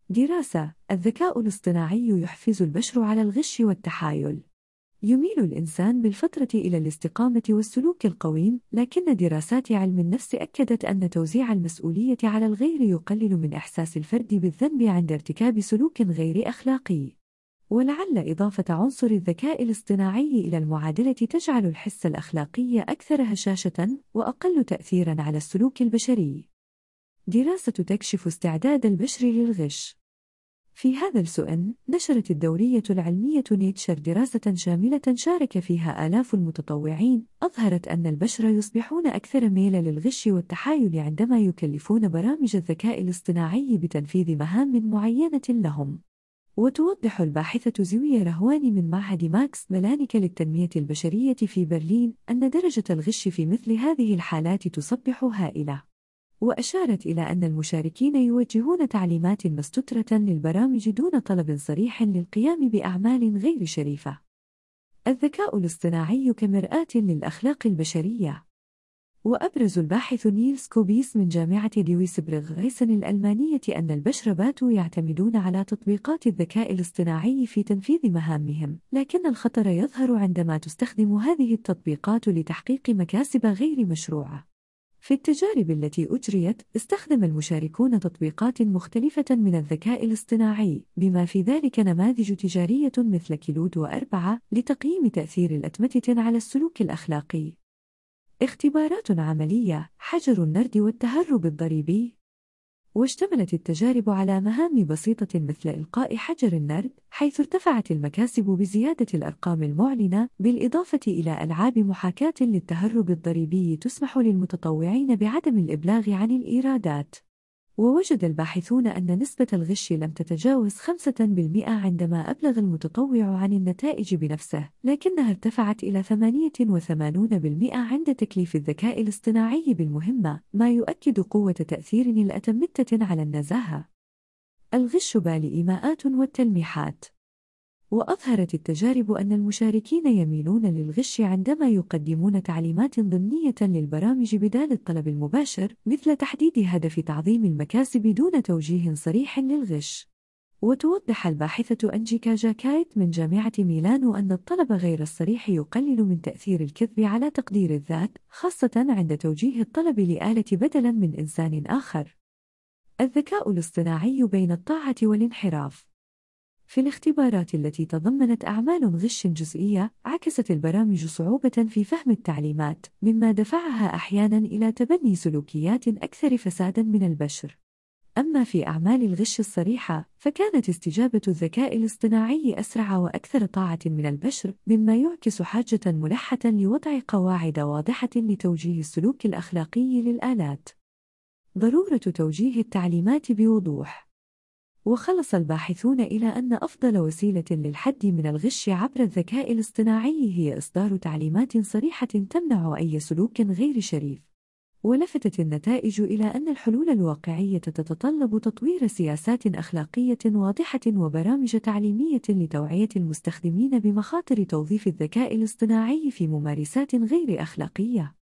دراسة: الذكاء الاصطناعي يحفز البشر على الغش والتحايل. يميل الإنسان بالفطرة إلى الاستقامة والسلوك القويم، لكن دراسات علم النفس أكدت أن توزيع المسؤولية على الغير يقلل من إحساس الفرد بالذنب عند ارتكاب سلوك غير أخلاقي. ولعل إضافة عنصر الذكاء الاصطناعي إلى المعادلة تجعل الحس الأخلاقي أكثر هشاشة وأقل تأثيراً على السلوك البشري. دراسة تكشف استعداد البشر للغش. في هذا السؤال، نشرت الدورية العلمية نيتشر دراسة شاملة شارك فيها آلاف المتطوعين، أظهرت أن البشر يصبحون أكثر ميلا للغش والتحايل عندما يكلفون برامج الذكاء الاصطناعي بتنفيذ مهام معينة لهم. وتوضح الباحثة زوية رهواني من معهد ماكس بلانك للتنمية البشرية في برلين أن درجة الغش في مثل هذه الحالات تصبح هائلة. وأشارت إلى أن المشاركين يوجهون تعليمات مستترة للبرامج دون طلب صريح للقيام بأعمال غير شريفة. الذكاء الاصطناعي كمرآة للأخلاق البشرية. وأبرز الباحث نيلس كوبيس من جامعة ديويسبرغ غيسن الألمانية أن البشر باتوا يعتمدون على تطبيقات الذكاء الاصطناعي في تنفيذ مهامهم، لكن الخطر يظهر عندما تستخدم هذه التطبيقات لتحقيق مكاسب غير مشروعة. في التجارب التي أجريت، استخدم المشاركون تطبيقات مختلفة من الذكاء الاصطناعي، بما في ذلك نماذج تجارية مثل كيلود و4 لتقييم تأثير الأتمتة على السلوك الأخلاقي. اختبارات عملية: حجر النرد والتهرب الضريبي. واشتملت التجارب على مهام بسيطة مثل إلقاء حجر النرد، حيث ارتفعت المكاسب بزيادة الأرقام المعلنة، بالإضافة إلى ألعاب محاكاة للتهرب الضريبي تسمح للمتطوعين بعدم الإبلاغ عن الإيرادات. ووجد الباحثون أن نسبة الغش لم تتجاوز 5% عندما أبلغ المتطوع عن النتائج بنفسه، لكنها ارتفعت إلى 88% عند تكليف الذكاء الاصطناعي بالمهمة، ما يؤكد قوة تأثير الأتمتة على النزاهة. الغش بالإيماءات والتلميحات. وأظهرت التجارب أن المشاركين يميلون للغش عندما يقدمون تعليمات ضمنية للبرامج بدال الطلب المباشر، مثل تحديد هدف تعظيم المكاسب دون توجيه صريح للغش. وتوضح الباحثة أنجيكا جاكايت من جامعة ميلانو أن الطلب غير الصريح يقلل من تأثير الكذب على تقدير الذات، خاصة عند توجيه الطلب لآلة بدلاً من إنسان آخر. الذكاء الاصطناعي بين الطاعة والانحراف. في الاختبارات التي تضمنت أعمال غش جزئية، عكست البرامج صعوبة في فهم التعليمات، مما دفعها أحياناً إلى تبني سلوكيات أكثر فساداً من البشر. أما في أعمال الغش الصريحة، فكانت استجابة الذكاء الاصطناعي أسرع وأكثر طاعة من البشر، مما يعكس حاجة ملحة لوضع قواعد واضحة لتوجيه السلوك الأخلاقي للآلات. ضرورة توجيه التعليمات بوضوح. وخلص الباحثون إلى أن أفضل وسيلة للحد من الغش عبر الذكاء الاصطناعي هي إصدار تعليمات صريحة تمنع أي سلوك غير شريف. ولفتت النتائج إلى أن الحلول الواقعية تتطلب تطوير سياسات أخلاقية واضحة وبرامج تعليمية لتوعية المستخدمين بمخاطر توظيف الذكاء الاصطناعي في ممارسات غير أخلاقية.